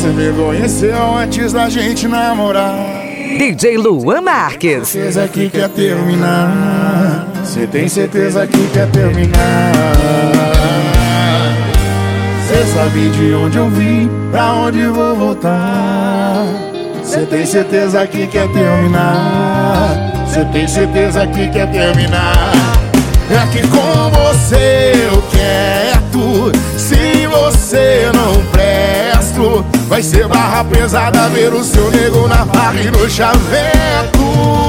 você me conheceu antes da gente namorar. DJ Luan Marques. Certeza que quer terminar. Cê tem certeza que quer terminar. Cê sabe de onde eu vim, pra onde vou voltar. Cê tem certeza que quer terminar. Cê tem certeza que quer terminar. É que com você eu quero. Se você não presto, vai ser barra pesada ver o seu nego na barra e no chaveco.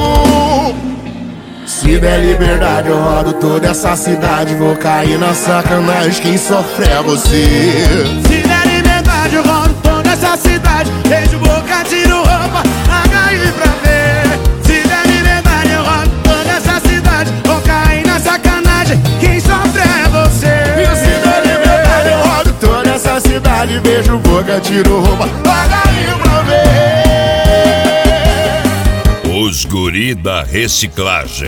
Se der liberdade eu rodo toda essa cidade. Vou cair na sacanagem, quem sofre é você. Se der liberdade eu rodo toda essa cidade. Beijo, boca, tiro roupa, HI pra ver. Se der liberdade eu rodo toda essa cidade. Vou cair na sacanagem, quem sofre é você. E se der liberdade eu rodo toda essa cidade. Beijo, boca, tiro roupa, HI pra ver. Os guri da reciclagem.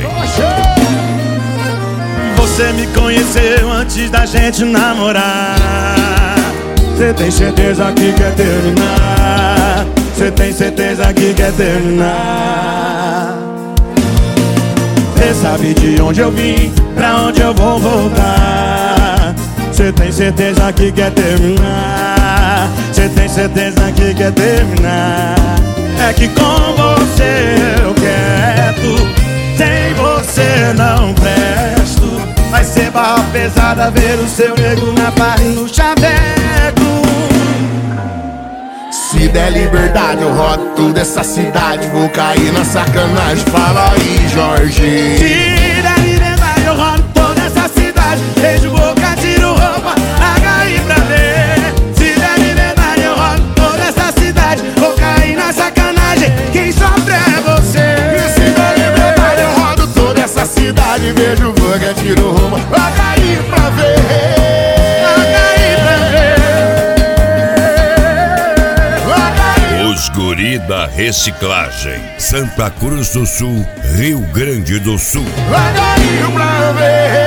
Você me conheceu antes da gente namorar. Cê tem certeza que quer terminar. Cê tem certeza que quer terminar. Cê sabe de onde eu vim, pra onde eu vou voltar. Cê tem certeza que quer terminar. Cê tem certeza que quer terminar. É que com você eu quero. Sem você não presto. Vai ser barra pesada ver o seu nego na barra e no chaveco. Se der liberdade eu rodo toda essa cidade. Vou cair na sacanagem, fala aí, Jorge. Se der liberdade eu rodo toda essa cidade. Beijo, boca, tiro roupa, HI pra ver. Se der liberdade eu rodo toda essa cidade. Vou cair na sacanagem, quem sofre é você. E se der liberdade eu rodo toda essa cidade. Beijo, boca, tiro roupa, HI pra ver. Os guri da reciclagem. Santa Cruz do Sul, Rio Grande do Sul. HI pra ver.